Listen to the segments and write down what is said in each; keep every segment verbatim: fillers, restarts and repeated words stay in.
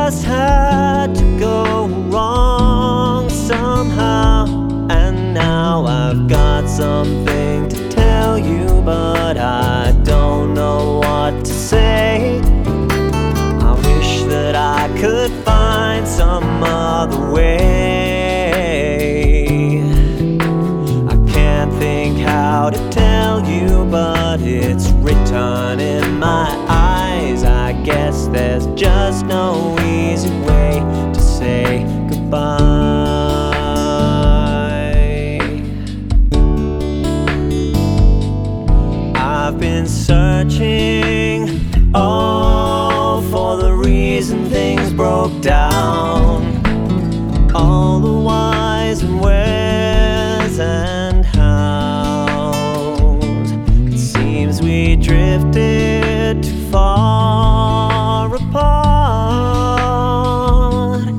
just had to go wrong somehow. And now I've got something to tell you, but I don't know what to say. I wish that I could find some other way. I can't think how to tell you, but it's written in my eyes. I guess there's just no easy way to say goodbye. I've been searching, oh, for the reason things broke down. All the whys and wheres and hows. It seems we drifted too far apart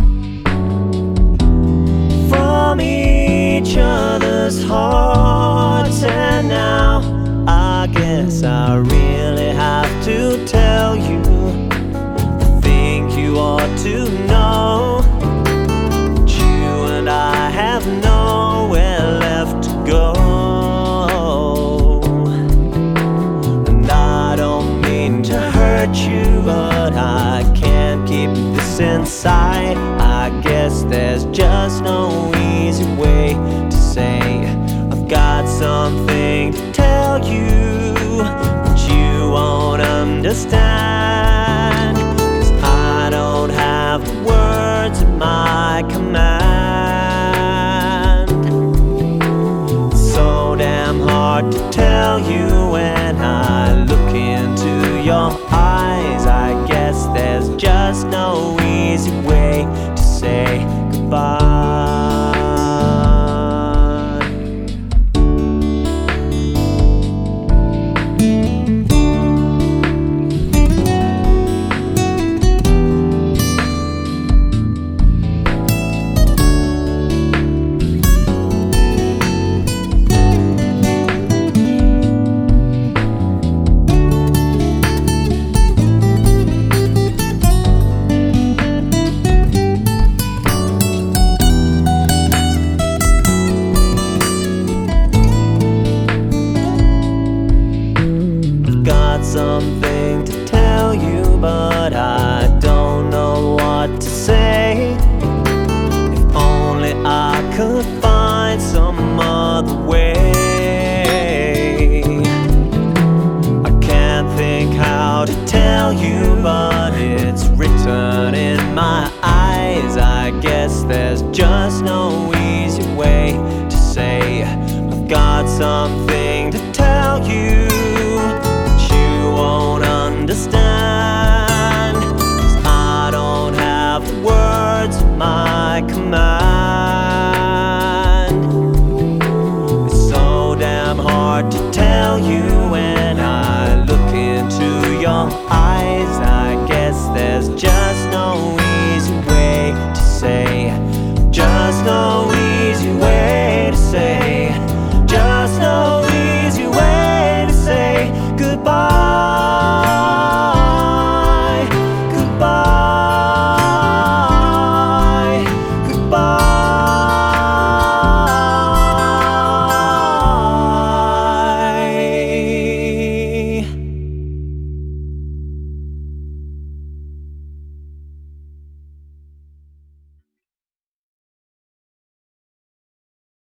from each other's hearts. And now I guess I really have to tell you the thing you ought to know, that you and I have nowhere left to go. And I don't mean to hurt you, but I can't keep this inside. I guess there's just no easy way to say I've got something to tell you, but you won't understand, 'cause I don't have the words at my command. It's so damn hard to tell you when I look into your eyes. I guess there's just no easy way to say goodbye. Something to tell you, but I don't know what to say. If only I could find some other way. I can't think how to tell you, but it's written in my eyes.